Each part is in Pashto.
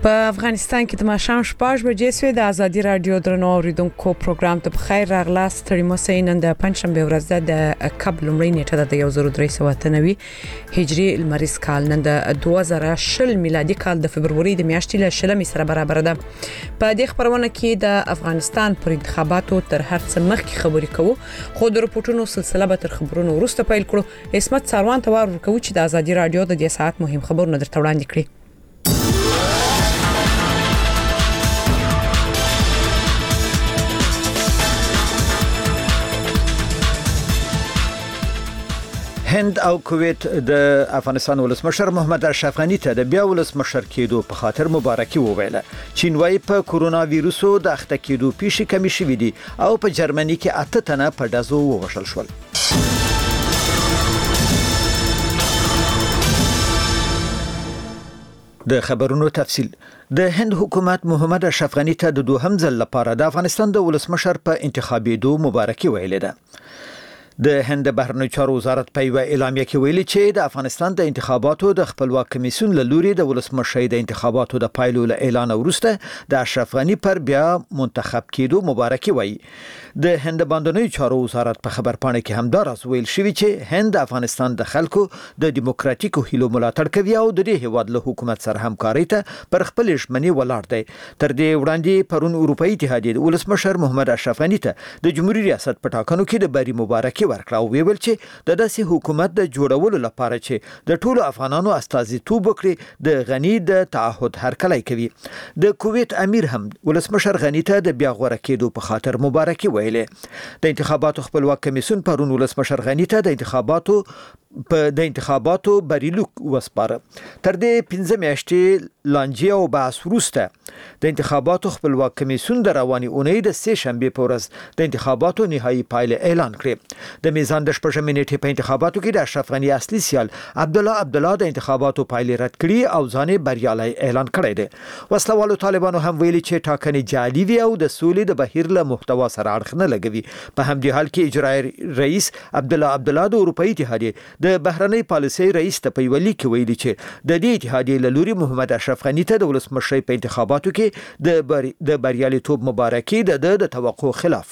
په افغانستان کې د ماښام 6 بجې سوی د ازادي رادیو درنو اوریدونکو پروګرام ته بخیر راغلاست. ستړي مو سه نن د پنځشنبه ورځ د قبل لمړی نیټه د 1393 هجری لمریز کال نن د 2020 میلادي کال د فبرवरी د میاشتې له شلمې سره برابر ده. په دې خبرونه کې د افغانستان پر انتخاباتو تر هر څه مخکې خبرې کوو، خو د رپورټونو سلسله به تر خبرونو وروسته پیل کړو. اسمت ساروان ته ورکوي چې د ازادي رادیو د دې ساعت مهم خبرونه درته وړاندې کړي. هند او کویت د افغانستان ولسمشر محمد اشرف غنی ته د بیا ولسمشر کېدو په خاطر مبارکي وویله. چین وايي په کورونا وایروسو د اخته کېدو پیښې کمی شوې دي او په جرمني کې 8 تنه په ډزو ووژل شول. د خبرونو تفصیل. د هند حکومت محمد اشرف غنی ته د دوهم ځل لپاره د افغانستان د ولسمشر په انتخابېدو مبارکي ویلې ده. د هند بهرنیو چارو وزارت په یو اعلامیه کې ویلي چې د افغانستان د انتخاباتو د خپلواک کمیسیون له لوري د ولسمشر د انتخاباتو د پایلو له اعلان وروسته د اشرف غنی پر بیا منتخب کېدو مبارکي وایي. د هند بهرنیو چارو وزارت په خبرپاڼه کې هم دا راز ویل شوی چې هند افغانستان د خلکو د دیموکراتیکو هیلو ملاتړ کوي او د دې هیواد له حکومت سره همکاري ته پر خپل ژمنې ولاړ دی. تر دې وړاندې پرون اروپאי اتحادیه د ولسمشر محمد اشرف غنی ته د جمهوریت ریاست په ټاکنو کې د بری مبارکي ورکړه او ویل چې د داسې حکومت د جوړولو لپاره چې د ټولو افغانانو استازیتوب وکړي د غنی د تعهد هرکلی کوي. د کویت امیر هم ولسمشر غنی ته د بیا غوړه کېدو په خاطر مبارکي ویلې. د انتخاباتو خپلواک کمیسیون پرون ولسمشر غنی ته د انتخاباتو بریلوک وسپاره. تر دې 15 میاشتې لانجې او بحث وروسته د انتخاباتو خپلواک کمیسیون د رواني اونۍ د 3 شنبه په ورځ د انتخاباتو نهایی پایله اعلان کړې. د میزان د شپږمې نیټې په انتخاباتو کې د اشرف غنی اصلي سیال عبدالله د انتخاباتو پایلې رد کړې او ځان بریالي اعلان کړی دی. وسلوالو طالبانو هم ویلي چې ټاکنې جعلي وي او د سولې د بهیر له محتوا سره اړخ نه لګوي. په همدې حال کې اجرایي رئیس عبدالله د اروپאי اتحادیه د بهرنۍ پالیسۍ رئیس ته په یو لیک کې ویلي چې د دې اتحادیې له لوري محمد اشرف غنی ته د ولسمشر په انتخاباتو کې د بریالیتوب مبارکي د توقع خلاف.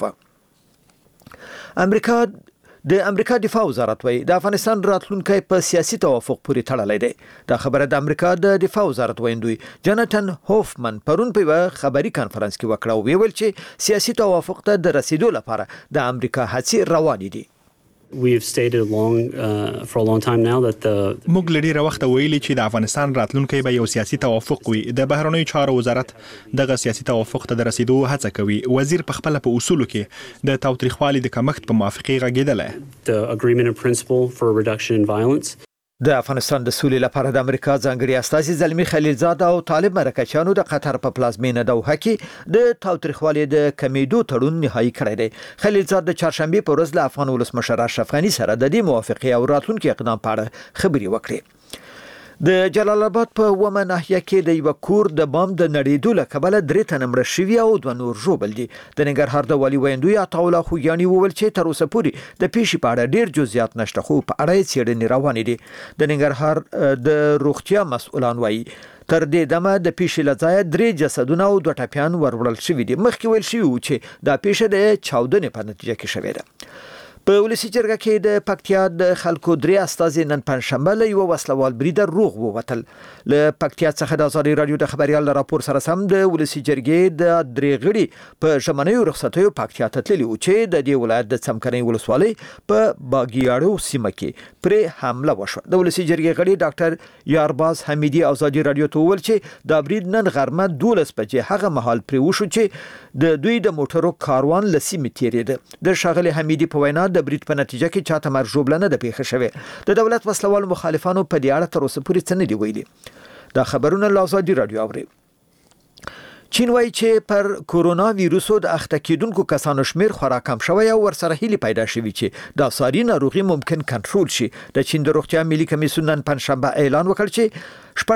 د امریکا دفاع وزارت وايي د افغانستان راتلونکي په سیاسي توافق پورې تړلی دی. دا خبره د امریکا د دفاع وزارت ویندوی جاناتن هوفمن پرون په خبري کانفرنس کې وکړه او ویل چې سیاسي توافق ته د رسیدو لپاره د امریکا هڅې روانې دي. We've stated for a long time now that موږ لري وخت ویلي چې د افغانستان راتلونکي به یو سیاسي توافق وي. د بهرنیو چارو وزارت دغه سیاسي توافق ته د رسیدو هڅه کوي. وزیر په خپل په اصولو کې د تاوتریخوالي د کمښت په موافقه غږیدل. The agreement in principle for reduction in violence. د افغانستان د سولې لپاره د امریکا ځانګړي استازي زلمی خلیلزاد او طالب مرکچیانو د قطر په پلازمینه دوحه کې د تاوتریخوالي د کمیدو تړون نهایی کړی دی. خلیلزاد د چهارشنبه په ورځ له افغان ولسمشر اشرف غنی سره د دې موافقه او راتلونکي اقدام په اړه خبرې وکړې. د جلال آباد په ومه ناحیه کې د یو کور د بام د نړیدو له کبله 3 تنه مړه شوي او 2 نور ژوبل دي. د ننګرهار د والي ویندوی عطاالله خوږیاني وویل چې تر اوسه پورې د پیښې په اړه ډیر جزئیات نشته خو په اړه څېړنې روانې دي. د ننګرهار د روغتیا مسؤلان وایي تر دې دمه د پیښې له ځایه 3 جسدونه او 2 ټپیان وروړل شوي دي. مخکې ویل شوي چې دا پیښه د چاودنې په نتیجه کې شوې ده. په ولسی جرګه کې د پکتیا د خلکو 3 استازي نن پنځشنبه له یو وسلوال بریده روغ ووتل. له پکتیا څخه د ازادي رادیو د خبريال راپور سره سم د ولسی جرګې د 3 غړي په ژمنیو رخصتیو پکتیا ته تللي و چې د دې ولایت د څمکنۍ ولسوالۍ په باګیاړو سیمه کې پر حمله وشوه. د ولسی جرګې غړي ډاکټر یارباز حمیدي ازادي رادیو ته وویل چې د برید نن غرمه 12 بجې هغه مهال پر وشو چې د دوی د موټرو کاروان لسیمه تیریده. د شاغلي حمیدي په وینا د برید په نتیجه کې چاته مرګ ژوبلنه د پیښه شوه. د دولت وسلوال مخالفانو په دې اړه تر اوسه پورې څه نه دی ویلي. دا خبرونه له ازادي رادیو اوري. چین وايي چې پر کورونا وایروسو د اخته کېدونکو کسانو شمیر خورا کم شوی او ورسره هیله پیدا شوی چې د ساري ناروغي ممکن کنټرول شي. د چین د روغتیا ملي کمیسیون نن پنځشنبه اعلان وکړ چې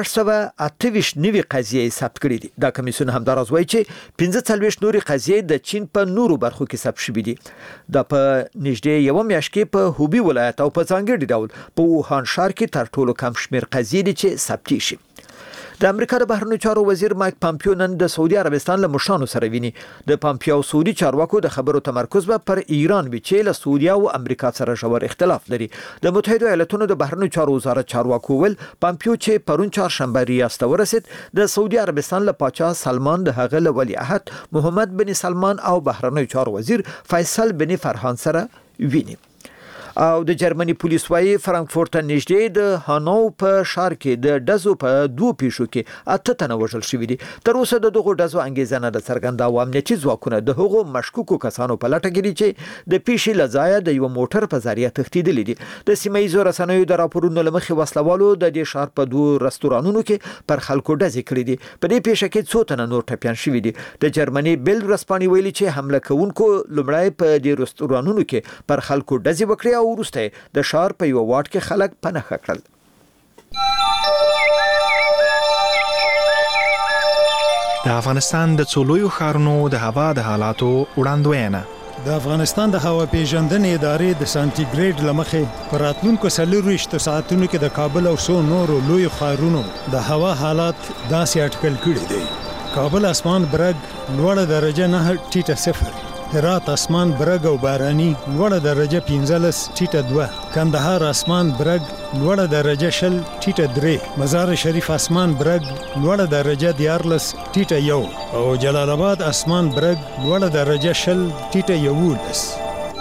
628 نوي قضیې ثبت کړې دي. دا کمیسیون هم دا راز وايي چې 45 نوري قضیې د چین په نورو برخو کې ثبت شوې دي. دا په نږدې یو میاشت کې په هوبي ولایت او په ځانګړي ډول په ووهان ښار کې تر ټولو کم شمیر قضیې دي چې ثبت شي. د امریکا د بهرنیو چارو وزیر مایک پامپیو نن د سعودي عربستان له مشرانو سره ویني. د پامپیو سعودي چارواکو د خبرو تمرکز به پر ایران وي چې له سعودي او امریکا سره ژور اختلاف لري. د متحده ایالاتونو د بهرنیو چارو وزارت چارواکو ول پامپیو چې پرون چهارشنبه ریاست ته ورسید د سعودي عربستان له پاچا سلمان د هغه له ولیعهد محمد بن سلمان او بهرنیو چارو وزیر فیصل بن فرحان سره ویني. او د جرمني پولیس وايي فرانکفورت نږدې د هانو په ښار کې د ډزو په دوه پیښو کې 8 تنه وژل شوي دي. تر اوسه د دغو ډزو انګیزه نه څرګنده او امنیتي ځواکونه د هغو مشکوکو کسانو په لټه کې دي چې د پیښې له ځایه د یو موټر په ذریعه تښتېدلي دي. د سیمه ییزو رسنیو د راپورونو له مخې وسلوالو د دې ښار په دوه رستورانونو کې پر خلکو ډزې کړې دي. په دې پیښه کې څو تنه نور ټپیان شوي دي. د جرمني بیلډ ورځپاڼې ویلي چې حمله کوونکو لومړی په دې رستورانونو کې پر خلکو ډزې وکړې او وروسته د ښار په یو واټ کې خلک پناه کړل. د افغانستان د څولویو ښارونو د هوا د حالاتو وړاندوینه. د افغانستان د هوا پیژندنې ادارې د سانتیګریډ لمخې پر راتلونکو 24 ساعتونو کې د کابل او څو نورو لویو ښارونو د هوا حالات داسې اټکل کړي دي. کابل اسمان برګ لوړه درجه 9 ټیټه 0. هرات اسمان برګ او باراني لوړه درجه 15 ټیټه 2. کندهار اسمان برګ لوړه درجه 0 ټیټه 3. مزار شریف اسمان برګ لوړه درجه 14 ټیټه 1 او جلال آباد اسمان برګ لوړه درجه 0 ټیټه 11.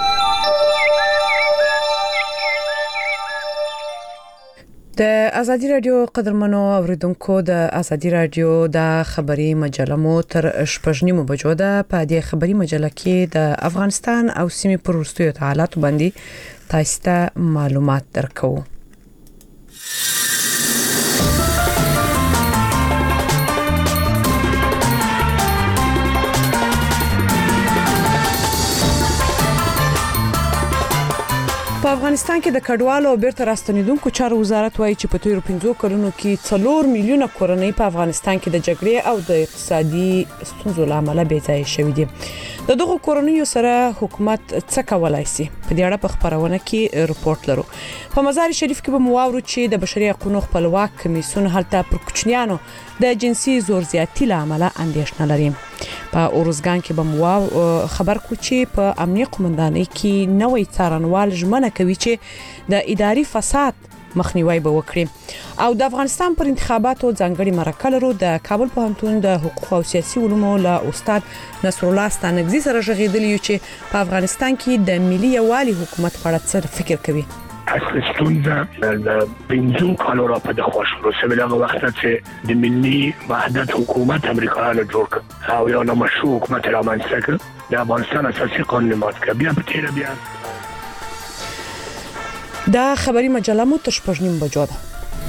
د ازادي رادیو قدرمنو اوریدونکو د ازادي رادیو د خبري مجله مو تر 8:30 بجو ده. په دې خبري مجله کې د افغانستان او سیمې پر وروستیو حالات باندې تاسو ته معلومات درکو. په افغانستان کې د کډوالو او بیرته راستنیدونکو چارو وزارت وایي چې په تیرو 5 کلونو کې 4 میلیونه کورنۍ په افغانستان کې د جګړې او د اقتصادي ستونزو لامل بې ځای شوي دي. د دغو کورنیو سره حکومت څه کولای شي؟ په دې اړه په خبرونه کې رپورت لرو. په مزار شریف کې به مواورو چې د بشري حقوقو خپلواک کمیسیون هلته پر کوچنیانو د جنسي زور زیاتی لامل اندېښنه لري. په اورزګان کې به مواو خبر کو چې په امنیه قومندانۍ کې نوې څارنوال ژمنه کوي چې د اداري فساد مخنیوي به وکړي. او د افغانستان پر انتخاباتو ځانګړي مرکه لرو. د کابل پوهنتون د حقوق او سیاسي علومو له استاد نصر الله ستانګزي سره ژغېدلی چې په افغانستان کې د ملي یوالي حکومت په اړه څه فکر کوي. اصل ستونزه د 5 کالو را په دغه شروع شوه د وخت چې د ملي وحدت حکومت امریکایانو جوړ کړ او یو نامشروع حکومت رامنځته کړ. د افغانستان اساسي قانون مات کړ. بیا په تیر بیا دا خبري مجله مو تر 8:30 بجو ده.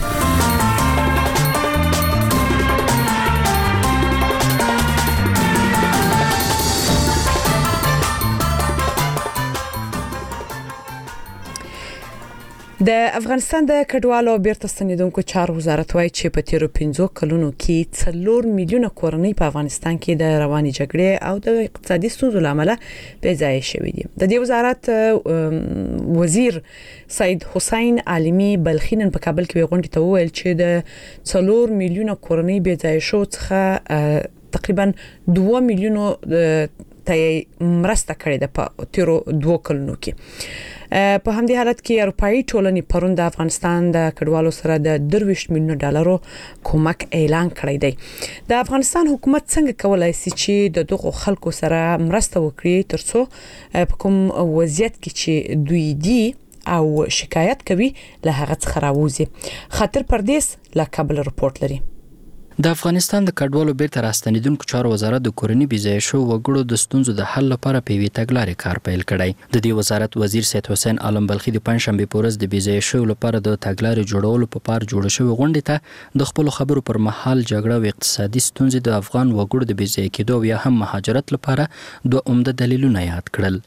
د افغانستان د کډوالو بیرته ستنیدونکو چارو وزارت وایي چې په تیرو 5 کلونو کې 4 میلیونه کورنۍ په افغانستان کې د رواني جګړې او د اقتصادي ستونزو لامل بې ځای شوي دي. د دې وزارت وزیر سید حسین عالمی بلخینن په کابل کې غونډه ته وویل چې د 4 میلیونه کورنۍ بې ځای شو څخه تقریبا 2 میلیونه ته مرسته کړې ده په تیرو 2 کلونو کې. په همدې حالت کې اروپאי ټولنې پرون د افغانستان د کډوالو سره د 23 میلیون ډالرو کومک اعلان کړی دی. د افغانستان حکومت څنګه کولای شي چې د دغو خلکو سره مرسته وکړي ترڅو په کوم وضعیت کې چې دوی دي او شکایت کوي له هغه څخه راوځي. خاطر پردیس له کابل رپورت لري. د افغانستان د کډوالو بیرته راستنیدونکو چارو وزارت د کورنۍ بيځای شو وګړو د ستونزو د حل لپاره په وی تګلارې کار پیل کړی. د دې وزارت وزیر سید حسین عالم بلخی د پنځشنبه په ورځ د بيځای شو لپاره د تګلارې جوړولو په پار جوړ شوی غونډه ته د خپل خبرو پر مهال جګړه او اقتصادي ستونزې د افغان وګړو د بيځای کېدو یا هم مهاجرت لپاره دوه عمده دلیلونه یاد کړل.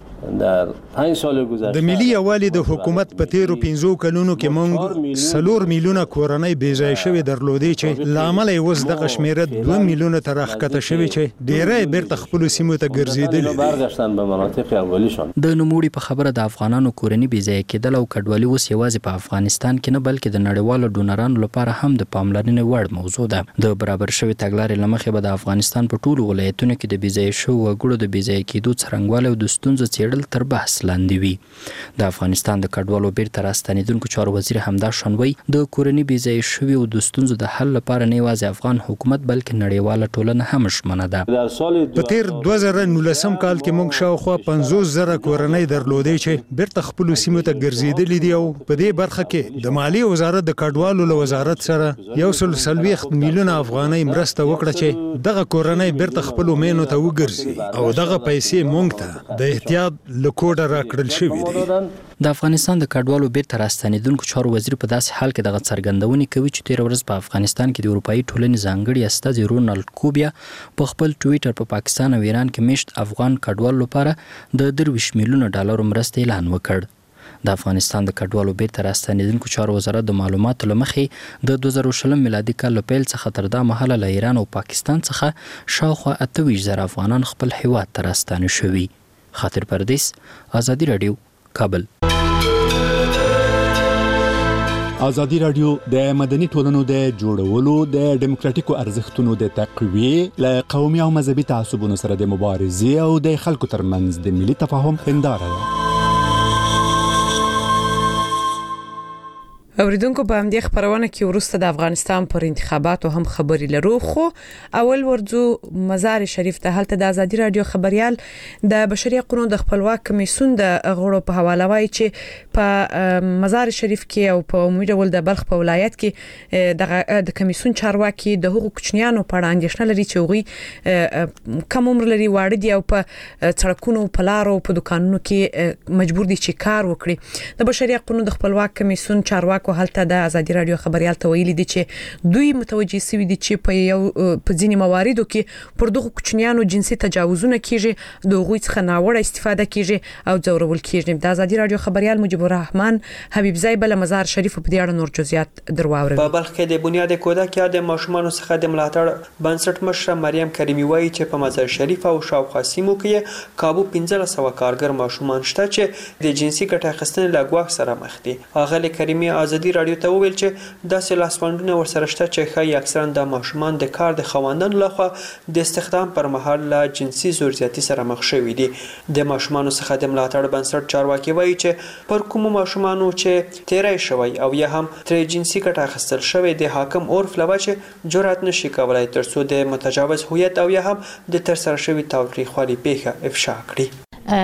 د ملي یوالي د حکومت په تیرو 5 کلونو کې موږ 4 میلیونه کورنۍ بيځای شوی درلودي چې لامل یې اوس دغه شمیره 2 میلیونه تر راښکته شوی چې ډیری بیرته خپل سیمو ته ګرځېدلي برگشتن به مناطق اولیشان. د نوموړي په خبره د افغانانو کورنی بې ځای کېدل او کډوالي اوس یوازې په افغانستان کې نه بلکې د نړیوالو ډونرانو لپاره هم د پاملرنې وړ موضوع ده. د برابر شوی تګلارې لمخې به د افغانستان په ټولو ولایتونو کې د بې ځای شوو وګړو د بې ځای کېدو څرنګوالی او د ستونزو څېړل تر بحث لاندې وي. د افغانستان د کډوالو بیرته راستنېدونکو چارو وزیر همدا شان وایي د کورني بې ځای شوي او د ستونزو د حل لپاره نه یوازې افغان حکومت بلکې نړیواله ټولنه هم ژمنه ده. په تیر 2019 کال کې موږ شاوخوا 50,000 کورنۍ درلودې چې بیرته خپل سیمو ته ګرځېدلي دي او په دې برخه کې د مالیې وزارت د کډوالو له وزارت سره 140 میلیونه افغانۍ مرسته وکړه چې دغه کورنۍ بیرته خپل مینو ته وګرځي او دغه پیسې موږ ته د احتیاط له کوډه راکړل شوې دي. د افغانستان د کډوالو بیرته راستنېدونکو چارو وزیر په داسې حال کې دغه څرګندونې کوي چې تیر ورځ په افغانستان کې د اروپایي ټولنې ځانګړي استازي رونالډ کوبیا په خپل ټویټر په پاکستان او ایران کې میشت افغان کډوالو لپاره د 23 میلیونه ډالرو مرستې اعلان وکړ. د افغانستان د کډوالو بیرته راستنېدونکو چارو وزارت د معلوماتو له مخې د 2020 میلادي کال له پیل څخه تر دا مهاله له ایران او پاکستان څخه شاوخوا 28,000 افغانان خپل هیواد ته راستانه شوي. خاطر پردیس، آزادي رادیو، کابل. ازادي رادیو د مدني ټولنو د جوړولو د دیموکراتیکو ارزښتونو د تقویې له قومي او مذهبي تعصبونو سره د مبارزې او د خلکو ترمنځ د ملي تفاهم هنداره ده. اوریدونکو په همدې خبرونه کې ورسته د افغانستان پر انتخاباتو هم خبري لرو، خو اول ورځو مزار شریف ته هلته د ازادي رادیو خبريال د بشري حقوقو د خپلواک کمیسیون د غړو په حواله وایي چې په مزار شریف کې او په عمومي ډول د بلخ په ولایت کې د کمیسیون چارواکي د حقوقو کوچنیانو په اړه اندېښنه لري چې هغوی کم عمر لري، واړه دي او په سړکونو په لارو په دکانونو کې مجبور دي چې کار وکړي. د بشري حقوقو د خپلواک کمیسیون چارواکو هلته د ازادي رادیو خبريال ته ویلي دي چې دوی متوجي سوي دي چې په ځینې مواردو کې پر دغه کوچنیانو جنسي تجاوزونه کیږي، د هغوی څخه ناوړه استفاده کیږي او ځورول کیږي. د ازادي رادیو خبريال مجيب الرحمن حبيب زای بل مزار شریف په دې اړه نور جزئیات درواوري. په بلخ کې د بنیاد کودک یا د ماشومانو څخه د ملاتړ بنسټ مشر مریم کریمی وایي چې په مزار شریف او شاوخوا سیمو کې کابو 1500 کارګر ماشومان شته چې د جنسي ګټه اخیستنې له ګواښ سره مخ دي. اغه کریمی ازادي رادیو ته وویل چې داسې لاسوندونه ورسره شته چې ښایي اکثرا د ماشومان د کار د خواندانو لخوا د استخدام پر مهال له جنسي زورزیاتي سره مخ شوي دي. د ماشومانو څخه د ملاتړ بنسټ چارواکي وایي چې پر کومو ماشومانو چې تیری شوی او یا هم تر جنسي ګټه اخیستل شوی د حاکم عرف له وجې جرأت نشي کولای ترڅو د متجاوز هویت او یا هم د ترسره شوی تاوتریخوالي پیښه افشا کړي.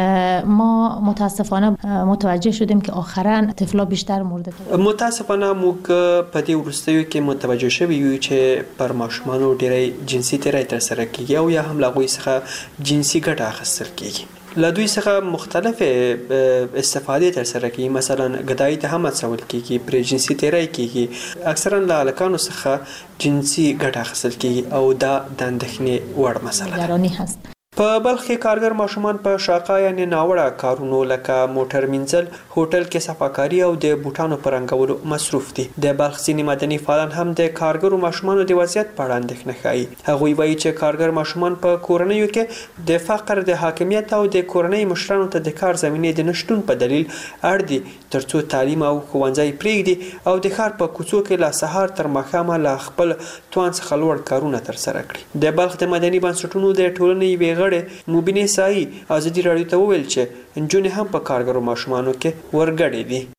ما متاسفانه متوجه شدیم که آخرا طفلا بیشتر مورد متاسفانه موږ په دې وروستیو کې متوجه شوي یو چې پر ماشومانو ډېری جنسي تیری ترسره کیږي او یا هم له هغوی څخه جنسي ګټه اخیستل کیږي. له دوی څخه مختلف استفاده ترسره کیږي، مثلا ګدایي ته هم هڅول کیږي، پر جنسي تیری کیږي، اکثرا له هلکانو څخه جنسي ګټه اخیستل کیږي او دا د اندېښنې وړ مسله هست. په بلخ کې کارګر ماشومان په شاقه یعنی ناوړه کارونو لکه موټر مینځل، هوټل کې صفاکاري او د بوټانو په رنګولو مصروف دي. د بلخ ځینې مدني فعالان هم د کارګرو ماشومانو د وضعیت په اړه اندېښنه ښیي. هغوی وایي چې کارګر ماشومان په کورنیو کې د فقر، د حاکمیت او د کورنۍ مشرانو ته د کار زمینې د نشټون په دلیل اړ دي ترڅو تعلیم او ښوونځی پرېږدي او د ښار په کوڅو کې له سهار تر ماښامه له خپل توان څخه لوړ کارونه ترسره کړي. د بلخ د مدني بنسټونو د ټولنې یوې مبینه سایی ازادي رادیو ته وویل چې انجونې هم په کارګرو ماشومانو کې ورګړې دي.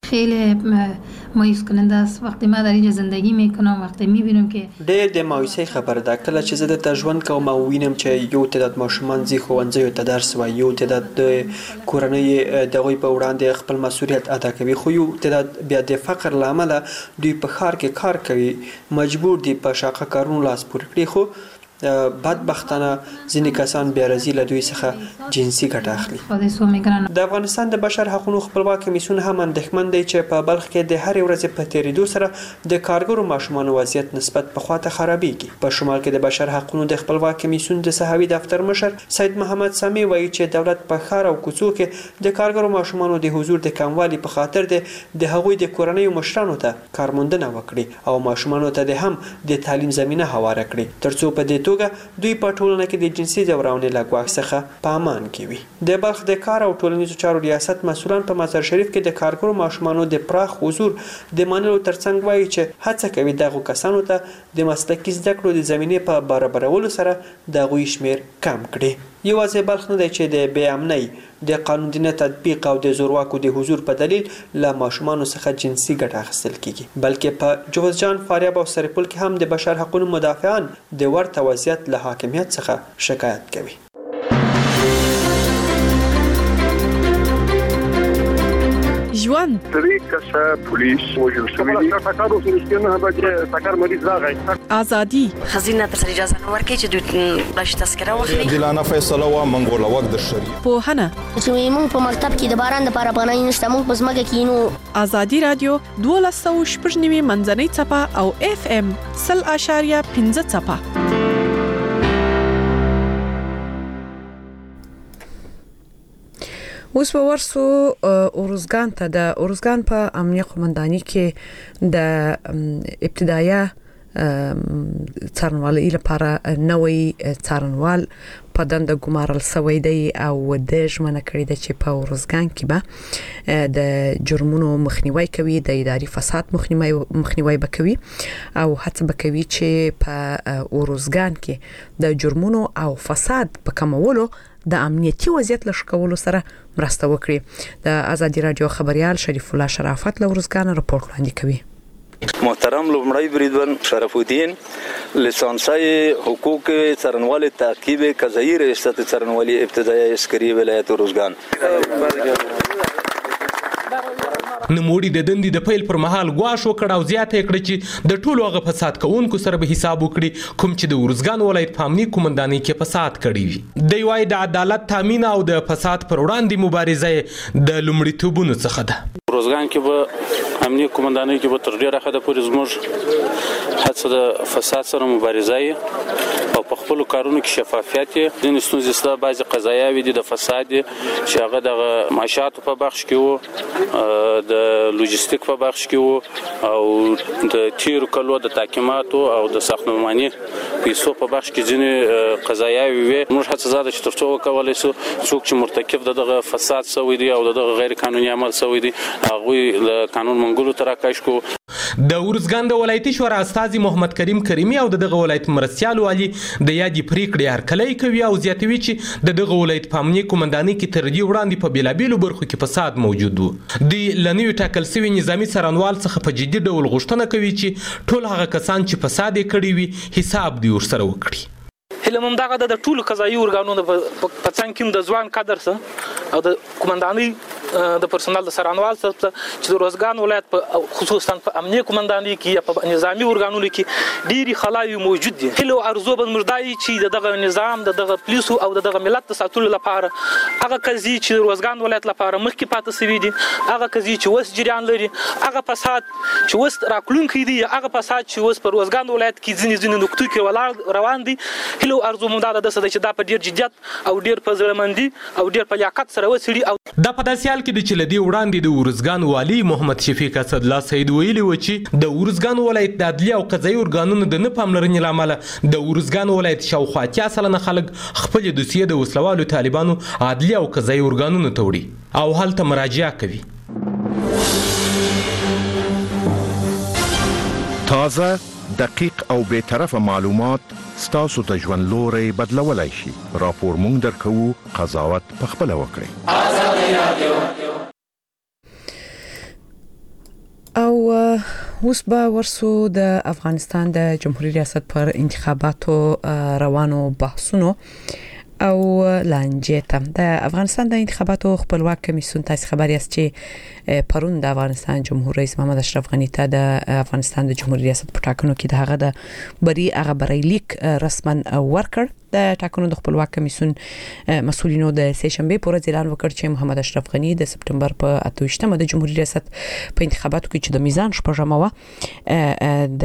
خیلی مایوس کننده است وقتی ما در اینجا زندگی میکنم، وقتی میبینم که ډېر د مایوسۍ خبره ده کله چې زه دلته ژوند کوم او وینم چې یو تعداد ماشومان ځي ښوونځیو ته درس وایي، یو تعداد د کورنۍ د هغوی په وړاندې خپل مسؤلیت ادا کوي، خو یو تعداد بیا د فقر له امله دوی په ښار کې کار کوي، مجبور دي په شاقه کارونو لاس پورې کړي. خو بدبختانه ځینې کسان بیا راځي له دوی څخه جنسي ګټه اخلي. د افغانستان د بشر حقوقو خپلواک کمیسیون هم اندېښمن دی چې په بلخ کې د هرې ورځې په تیریدو سره د کارګرو ماشومانو وضعیت نسبت په خواته خرابېږي. په شمال کې د بشر حقوقو د خپلواک کمیسیون د صحوي دفتر مشر سید محمد سامي وایي چې دولت په ښار او کوڅو کې د کارګرو ماشومانو د حضور د کموالي په خاطر د هغوی د کورنۍ مشرانو ته کارموندنه وکړي او ماشومانو ته د هم د تعلیم زمينه هواره کړي ترڅو په دې توګه دوی په ټولنه کې د جنسي ځورونې له ګواښ څخه په امان کې وي. د بلخ د کار او ټولنیزو چارو ریاست مسؤلان په مزار شریف کې د کارګرو ماشومانو د پراخ حضور د منلو ترڅنګ وایي چې هڅه کوي دغه کسانو ته د مسلکي زده کړو د زمینې په برابرولو سره د غوي شمیر کم کړي. یوازې بلخ نه دی چې د بې امنۍ د قانون د نه تطبیق او د زورواکو د حضور په دلیل له ماشومانو څخه جنسي ګټه اخیستل کیږي بلکې په جوزجان، فاریاب او سرپل کې هم د بشر حقوقو مدافعان د ورته وضعیت له حاکمیت څخه شکایت کوي. ژوند طریقه پولیس وجل شوی فقط وسنه هغه سکر مریض راغی ازادي خزینه تر اجازه نه ورکړي چې دوی تذکره واخلي. دلانه فیصله و منګول وخت د شری په هنه چې موږ په مکتب کې د باران لپاره پناه نشته موږ په ځمکه کې نو. ازادي رادیو 12.9 منځنۍ چپه او FM 0.5 چپه. اوس په ورسو اورزګان ته د اورزګان په امنیه قومنداني کې د ابتدایي څارنوالۍ لپاره نوې څارنوال په دنده ګمارل شوی دی او د ژمنه کړې ده چې په اورزګان کې به د جرمونو مخنیوي کوي، د اداري فساد مخنیوي وکوي او هڅه وکوي چې په اورزګان کې د جرمونو او فساد په کمولو د امنیتي وضعیت لشکولو سره مرسته وکړي. د ازادي رادیو خبريال شریف الله شرافت له اورزګان راپور وړاندې کوي. محترم لومړی بریدمن شرف الدین لیسانسای حقوق څارنوال تعقیب قضایی ریاست څارنوالی ابتدایي عسکري ولایت اورزګان. نموړي د دندې د پیل پر مهال غواش وکړ او زیاته کړ چې د ټولو هغه فساد کوونکو سره به حساب وکړي کوم چې د اورزګان ولایت په امنیه قومندانۍ کې فساد کړی وي. د یوای د عدالت تامین او د فساد پر وړاندې مبارزه د لومړیتوبونو څخه ده. اورزګان کې به امنیه قومندانۍ کې به تر ډیره حده پورې زموږ هڅه د فساد سره مبارزه او په خپل کارونو کې شفافیت د ستونزې سره بعضی قضایاوي دي د فساد چې هغه د معاشاتو په بخش کې وو، د لوجستیک په بخش کې وو او د تیر کلو د تحکیماتو او د ساختماني پیسو په بخش کې ځینې قضایاوي وي. موږ هڅه زده چې ترڅو وکولای شو څوک چې مرتکب دغه فساد شوی دی او دغه غیر قانوني عمل شوی دی هغه له قانون منګولو تر راکښ کو. د اورزګان د ولایتي شورا استاذ محمد کریم کریمی او دغه ولایت مرستيال والی د یادي پریکړې هرکلی کوي او زیاتوي چې دغه ولایت په امنیه قومندانۍ کې تر دې وړاندې په بیلابیلو برخو کې فساد موجود وو. د لنیو ټاکل شوی نظامی څارنوال څخه په جدي ډول غوښتنه کوي چې ټول هغه کسان چې فساد کړی وي حساب دی ورسره وکړي. هلمم دغه د ټولو قضایي ارګانونو په څنګ کې د ځوان قدر سره او د قومندانۍ د پرسونل د څارنوال سره چې د اورزګان ولایت په خصوصا په امنیه قومندانۍ کې یا په نظامی ارګانونو کې ډيري خلاوي موجود دي. هلو ارزو به مردای چې دغه نظام دغه پولیسو او دغه ملت د ساتلو لپاره هغه قضیې چې د اورزګان ولایت لپاره مخکې پاتې سوي دي، هغه قضیې چې وس جریان لري، هغه فساد چې وس راکلونکي دي، هغه فساد چې وس پر اورزګان ولایت کې ځینې نقطو کې روان دي. هلو ارزو مونږ د څه چې دا په ډیر جديت او ډیر په زړمندي او ډیر په لیاقت سره وسړي. او د پداسیال کې د چلدي وړاندې د اورزګان والی محمد شفیق اسدالله سید ویلي و چې د اورزګان ولایت د عدلیه او قضایي ارګانونو د نه پاملرنې لامل د اورزګان ولایت شاوخوا 80% خلک خپل دوسیه د وسلوالو طالبانو عدلیه او قضایي ارګانونو ته وړي او هلته مراجعه کوي. تازه دقیق او به طرفه معلومات ستاسو ته ژوند لوري بدلولای شي. راپور مونږ درکو، قضاوت په خپل وکړئ. او اوس به ورسو د افغانستان د جمهوریت ریاست پر انتخاباتو روانو بحثونو او لانجې ته د افغانستان د انتخاباتو خپلواک کمیسیون تاسو خبري است چې پرون د افغانستان جمهور رئیس محمد اشرف غنی ته د افغانستان د جمهوریت ریاست په ټاکنو کې د هغه د بریلیک رسما ورکړ د ټاکنو د خپلواک کمیسیون مسؤلینو د سه شنبه پر ورځ اعلان وکړ چې محمد اشرف غنی د سپټمبر په 28مه د جمهوریت ریاست په انتخاباتو کې چې د میزان شپږمه و د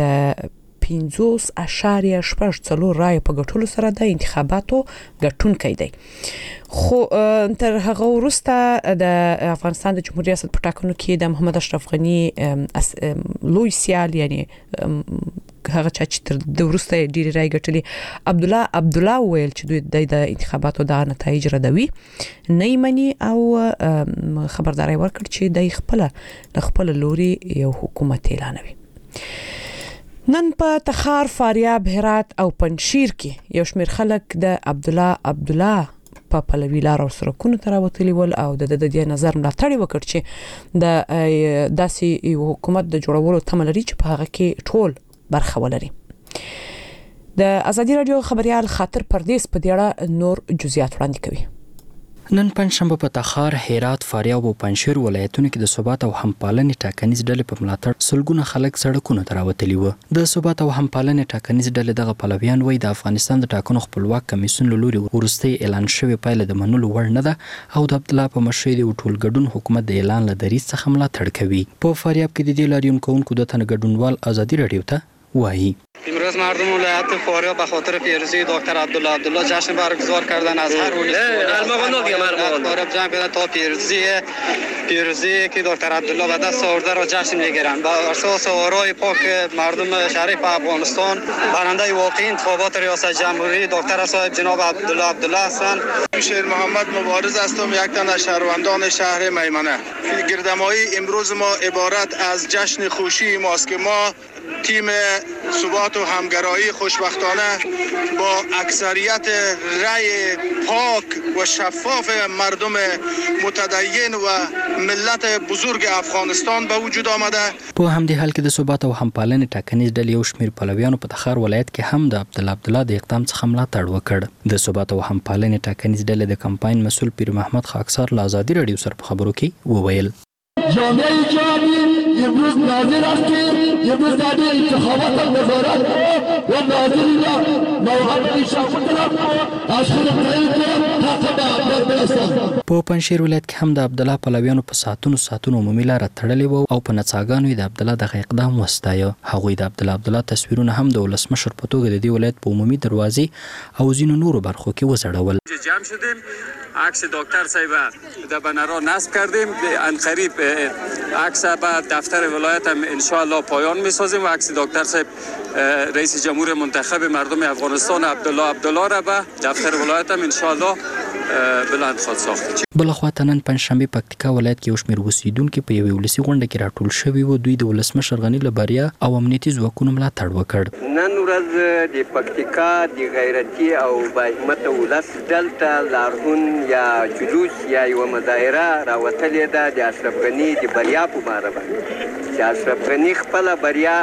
50.4 رای په ګټلو سره د انتخاباتو ګټونکی دی. خو تر هغه وروسته د افغانستان د جمهوریت ریاست په ټاکنو کې د محمد اشرف غنی لوی سیال یعنی هغه چې تر د وروسته ډیری رای ګټلي عبدالله ویل چې دوی د انتخاباتو د نتایج ردوي نه مني او خبرداري ورکړ چې د خپل لوري یو حکومت اعلانوي. نن په تخار، فاریاب، هرات او پنځشیر کې یو شمېر خلک د عبدالله په پلوي لار او سرکونو ته راوتلي ول او د دې نظر ملاتړ وکړ چې د داسې حکومت د جوړولو تمه لري چې په هغه کې ټول برخه ولري. د ازادي رادیو خبريال خاطر پردیس په دې اړه نور جزئیات وړاندې کوي. نن پنځشنبه په تخار، هرات، فاریاب او پنځشیر ولایتونو کې د ثبات او همپالنې ټاکنیز ډلې په ملاتړ سلګونه خلک سړکونو ته راوتلي وو. د ثبات او همپالنې ټاکنیز ډلې دغه پلویان وایي د افغانستان د ټاکنو خپلواک کمیسیون له لوري وروستي اعلان شوی پایله د منلو وړ نه ده او د عبدالله په مشرۍ د ټول ګډون حکومت د اعلان له دریځ څخه ملاتړ کوي. په فاریاب کې د دې لاریون کوونکو د تن ګډونوال ازادي رادیو ته وایي امروز مردم ولایت فاریاب به خاطر پیروزی دکتر عبدالله جشن برگزار کردن از هر ولایت فاریاب جمع کردن تا پیروزی که دکتر عبدالله به دست آورده را جشن میگیرند. بر اساس آرای پاک مردم شریف افغانستان برنده واقعی انتخابات ریاست جمهوری دکتر صاحب جناب عبدالله هستند. شیر محمد مبارز هستم، یک تن از شهروندان شهر میمنه. گردمایی امروز ما عبارت از جشن خوشی ماست که ما تیم ثبات و همگرایی خوشبختانه با اکثریت رأی پاک و شفاف مردم متدین و ملت بزرگ افغانستان به وجود آمده. په همدې حال کې د ثبات او همپالنې ټاکنیز ډلې یو شمېر پلویانو په تخار ولایت کې هم د عبدالله د اقدام څخه ملاتړ وکړ. د ثبات او همپالنې ټاکنیز ډلې د کمپاین مسؤل پیر محمد خاکسار له ازادي رادیو سره په خبرو کې وویل جامعه جهانی امروز ناظر است که امروز در انتخابات وزارت و ناظرین موحد شامل طرف از خود تعیین کنند حق به عبدالله برسند. په پنځشیر ولایت کې هم د عبدالله پلویانو په ساتونو عمومي لاره تړلې وو او په نڅاګانو د عبدالله دغه اقدام وستایه. هغوی د عبدالله تصویرونه هم د ولسمشر په توګه د دې ولایت په عمومي دروازې او ځینو نورو برخو کې وځړول. جمع شدیم، عکس دکتر صاحب در بنرها نصب کردیم، ان قریب عکس به دفتر ولایت هم ان شاء الله پایان میسازیم و عکس دکتر صاحب رئیس جمهور منتخب مردم افغانستان عبدالله را به دفتر ولایت هم ان شاء الله بلند خواهد ساخت. بلخوا نن پنځشنبه پکتیکا ولایت کې یو شمېر اوسیدونکو په یوې ولسي غونډه کې راټول شوي وو. دوی د ولسمشر غنی له بریا او امنیتي ځواکونو ملاتړ وکړ. نن ورځ د پکتیکا د غیرتي او باهمته ولس دلته لارهون یا جلوس یا یو مظاهره راوتلې ده د اشرف غنی د بریا په اړه باندې چې اشرف غنی خپل بریا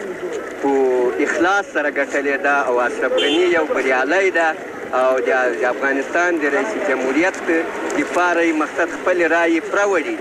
په اخلاص سره ګټلې ده او اشرف غنی یو بریالی ده او د افغانستان د رئیس جمهوریت لپاره مقصد خپل رای پروړي.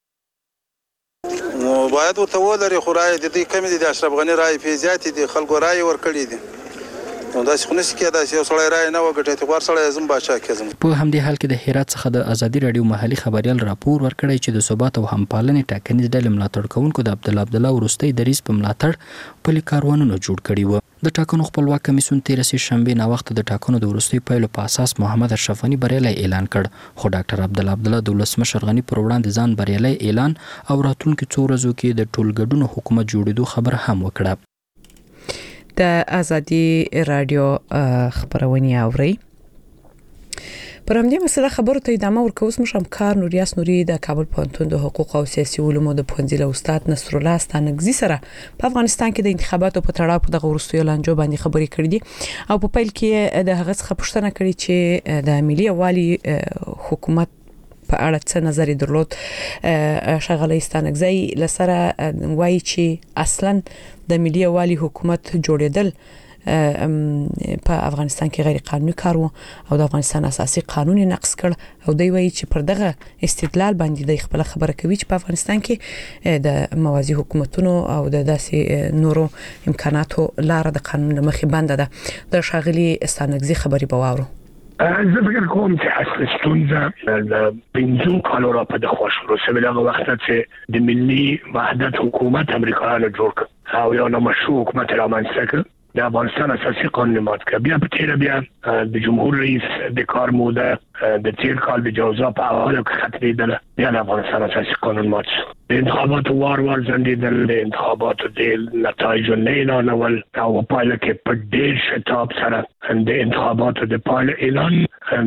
نو باید ورته ولري خو رای د دې کمی دي د اشرف غنی رای په زیاتې دي خلکو رای ورکړي دي. نو داسې خو نشي کېدای چې یو سړی رای نه وګټي ته ور سړی زم باچا کېږم. په همدې حال کې د هرات څخه د ازادي رادیو محلي خبريال راپور ورکړی چې د ثبات او همپالنې ټاکنیز ډلې ملاتړ کوونکو د عبدالله وروستي دریځ په ملاتړ پلي کاروانونه جوړ کړي وو. د ټاکنو خپلواک کمیسیون 13 شنبه نا وخت د ټاکنو د وروستي پایلو په اساس محمد اشرف غنی بریالی اعلان کړ. خو ډاکټر عبدالله د ولسمشر غنی پر وړاندې ځان بریالی اعلان او راتلونکي څو ورځو کې د ټولګډونو حکومت جوړېدو خبر هم وکړه. د ازادي رادیو خبرونه اوري. پر همدې مسله خبرو ته ادامه ورکوم. همکار نوریاس نوري د کابل پوهنتون د حقوق او سیاسي علومو د پوهنځي له استاد نصر الله ستانګزي سره په افغانستان کې د انتخاباتو په تړاو په دغه وروستیو لانجو باندې خبرې کړې دي او په پیل کې د هغه څخه پوښتنه کړې چې د ملي یووالي حکومت په اړه څه نظر درلود. شغله ستانګزي لسره وایي چې اصلا د ملي یووالي حکومت جوړېدل په افغانستان کې غیر قانوني کار وو او د افغانستان اساسي قانون نقض کړ او دوی وایي چې پر دغه استدلال باندې د خپل خبره کوي چې په افغانستان کې د موازی حکومتونو او د داسې نورو امکاناتو لار د قانون مخې بنده ده. د شاغلي ستانګزي خبري بواورو. زه فکر کوم چې اصل ستونزه د پنځو کالو را په دغه شروع شوه هغه وخت چې د ملي وحدت حکومت امریکایانو جوړ کړ او یو نو مشروع حکومت رامنځته کړ. د افغانستان اساسي قانون مات کړ. بیا په تیر بیا د جمهور رئیس د کار موده د تیر کال د جوزا په اواله کې ختمېدل. بیا د افغانستان اساسي قانون مات شو. د انتخاباتو وار ځنډېدل، د انتخاباتو د نتایجو نه اعلانول او پایله کې په ډېر شتاب سره د انتخاباتو د پایله اعلان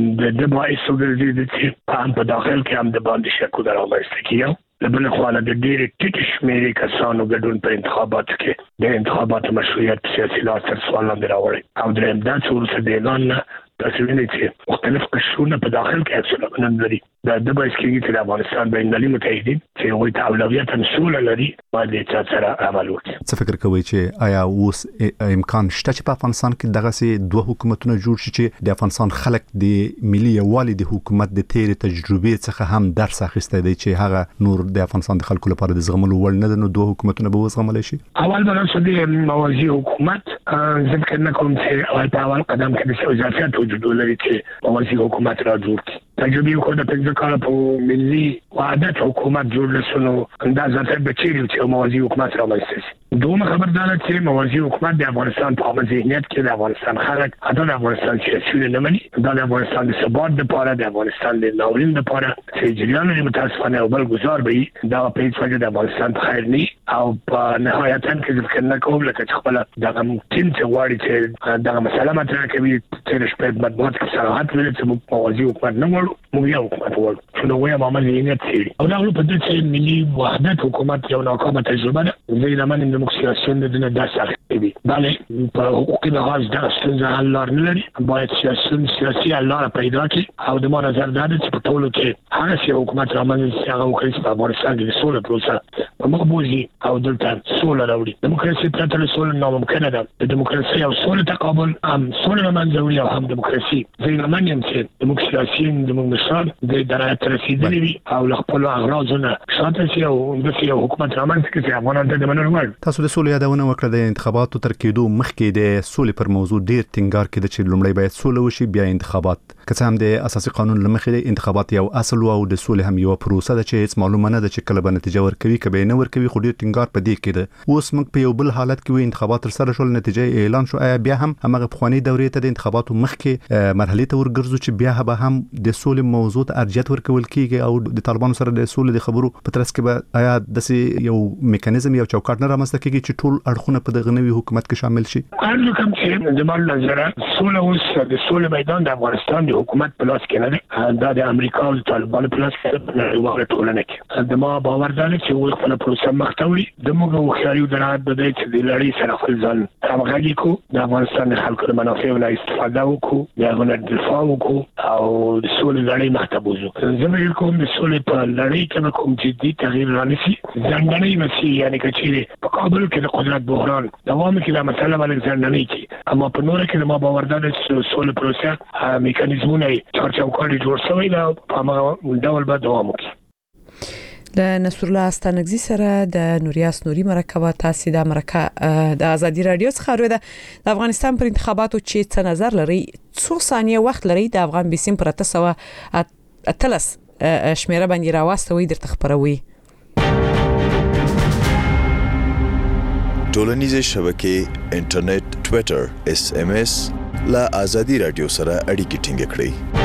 د باعث وګرځېد چې په داخل کې هم د باندې شکو رامنځته کیږي. لبل خواله د ډېر ټیټ شمیرې کسانو ګډون په انتخاباتو کې د انتخاباتو مشروعیت سیاسي لاس تر سوال لاندې راوړی او درېم دا چې وروسته د اعلان نه تاسو وینئ چې مختلف قشرونه په داخل کې اکثره لري. د باعث کېږي چې د افغانستان بین المللي متحدین چې هغوی ته اولویت هم سوله لري باید د چا سره عمل وکړي. څه فکر کوئ چې آیا اوس امکان شته چې په افغانستان کې دغسې دوه حکومتونه جوړ شي چې د افغانستان خلک د ملي یووالي د حکومت د تېرې تجربې څخه هم درس اخیستی دی چې هغه نور د افغانستان د خلکو لپاره د زغملو وړ نه ده، نو دوه حکومتونه به وزغملی شي؟ اول به نو د موازي حکومت زه فکر نه کوم چې په اول قدم کې د اضافیت وجود ولري چې موازي حکومت را جوړ کړي. تجربه یو خو د پنځه کاله په ملي وحدت حکومت جوړ شو دا ځکه چې چیرې چې موازي حکومت رامنځته شي. دومره خبردار چې موازي حکومت د افغانستان په عامه ذهنیت کې د افغانستان خلک د افغانستان سیاسي نه مني، د افغانستان د ثبات لپاره، د افغانستان د ناورین لپاره چې جریان یې متاسفانه او بل گزار به دا په هیڅ وجه د افغانستان په خیر نه او په نهایت کې ذکر نه کوم لکه چې خپل دغه ممکن چې واړي چې دغه مسله مطرح کوي چې شپږ مطبوعات کې صراحت ویل چې موازي حکومت نه وړو موږ یو حکومت وړو چې نو یې عامه ذهنیت سي او دا په دې چې ملي وحدت حکومت یو ناکامه تجربه ده. زه نه منم د سیاسيون د نه داسې اخلي بله په حقوقي لحاظ دا ستونزه حل لار نه لري. باید سیاسي حل لار پیدا کړي او د ما نظر دا دی چې په ټولو کې هغه سیاسي حکومت رامنځته شي هغه وکړي چې په افغانستان کې د سولې پروسه په مخ بوځي او دلته سوله راوړي. دیموکراسي پرته له سولې ناممکنه ده. د دیموکراسي او سولې تقابل هم سوله رامنځته وي او هم دیموکراسي. زه نه منم چې دیموکراسي د مشران د درایت رسیدلې وي او له خپل اغراضونه شاته شي او د سیاسي حکومت رامنځته کړي چې افغانان ته د منلو وړ. تاسو د سولې یادونه وکړه. د انتخاباتو تر کېدو مخکې د سولې پر موضوع ډیر ټینګار کېده چې لومړی باید سوله وشي بیا انتخابات. که څه هم د اساسي قانون له مخې انتخابات یو اصل او د سولې هم یو پروسه ده چې هیڅ معلومه نه ده چې کله به نتیجه ورکوي که به نه ورکوي، خو ډیر ټینګار په دې کې ده. اوس موږ په یو بل حالت کې وي، انتخابات تر سره شول، نتیجه اعلان شو. آیا بیا هم همغه پخوانی دورې ته د انتخاباتو مخکې مرحلې ته ورګرځو چې بیا به هم د سولې موضوع ته ارجحیت ورکول کیږي او د طالبانو سره د سولې د خبرو په ترڅ کې به آیا داسې یو میکانیزم یو چوکاټ نه رامنځته کیږي چې ټول اړخونه په دغه نوي حکومت کې شامل شي؟ ارزو کوم چې د مال نظر سوله اوس د سولې میدان د افغانستان د حکومت په لاس کې نه دی، دا د امریکا او طالبانو په لاس کې په نړیواله ټولنه کې. د ما باور دی چې وو خپل پروسه مخته وړي. د موږ وخیاري او درات به دی چې د لړۍ سره خپل ځان همغږي کو، د افغانستان د خلکو د منافعو نه استفاده وکړو، د هغو نه دفاع وکړو او د سولې لړۍ مخته بوځو. زه فکر کوم د سولې په لړۍ کې کوم جدي تغییر رانیسي ځانګړی مسي یعنی که چیرې په کابل کې د قدرت بحران دوام کې دا مسله باندې ځانګړی کی اما په نور کې ما باور ده چې سولې پروسه میکانیزمونه چارچوکاټ جوړ شوی دا په هغه ډول به دوام وکړي. د نصر الله ستانګزي سره د نوریاس نوري مرکه تاسو د مرکه د ازادي رادیو څخه اوریده. د افغانستان پر انتخاباتو چې څه نظر لري، څو ثانیه وخت لري د افغان بیسیم پر 313 شمیره باندې راوستوي درته خبروي. ټولنیزې شبکې، انټرنیټ، ټوئیټر، SMS لا ازادي رادیو سره اړیکې ټینګ کړئ.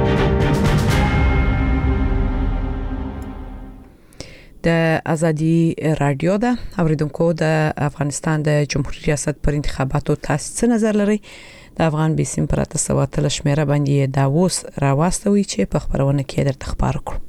د ازادي رادیو د اوریدونکو د افغانستان د جمهوریت ریاست پر انتخاباتو تاسو څه نظر لري؟ د افغان بیسیم پر 313 شمیره باندې دا اوس راوستوي چې په خبرونه کې درته خبر کړو.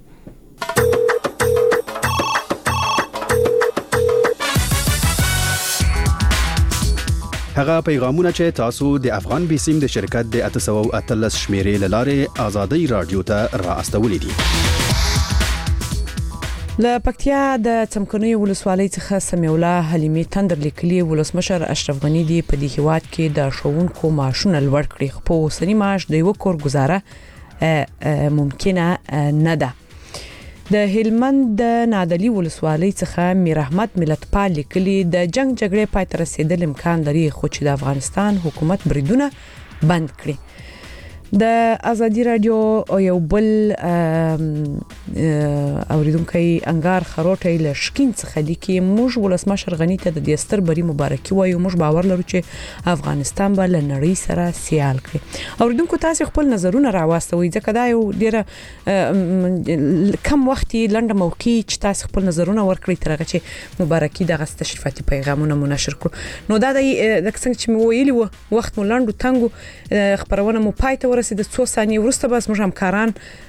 هغه پیغامونه چې تاسو د افغان بیسیم د شرکت د 813 شمیرې لاره ازادي رادیو ته را استولې دي. له پکتیا د څمکنیو ولسوالۍ څخه سمیع الله حلیمي تندر لیکلي ولسمشر اشرف غنی دی په دې هیواد کې د ښوونکو معاشونه لوړ کړي په اوسنی معاش د یو کور گزاره ممکنه نه ده. د هلمند د نادلی ولسوالۍ څخه میر احمد ملتپال لیکلي د جنگ جګړې پای ته رسیدل امکان لري خو چې د افغانستان حکومت بریدونه بند کړي. د ازادي رادیو یو بل اوریدونکو انګار خروټی لشکین څخه لیکي موږ ولسمشر غنی ته د دستر بری مبارکي وایو موږ باور لرو چې افغانستان به له نړۍ سره سیال کړي. اوریدونکو تاسو خپل نظرونه راوستوي ځکه دا یو ډیره کم وخت لنډه موقع چې تاسو خپل نظرونه ورکړئ ترغه چې مبارکي دغه تشریفاتي پیغامونه منشر کړو. نو دا د څنګه چې مو ویلي وخت مو لنډو تنګو خبرونه مو پای ته ورسید څو ثانیې وروسته بس موږ همکاران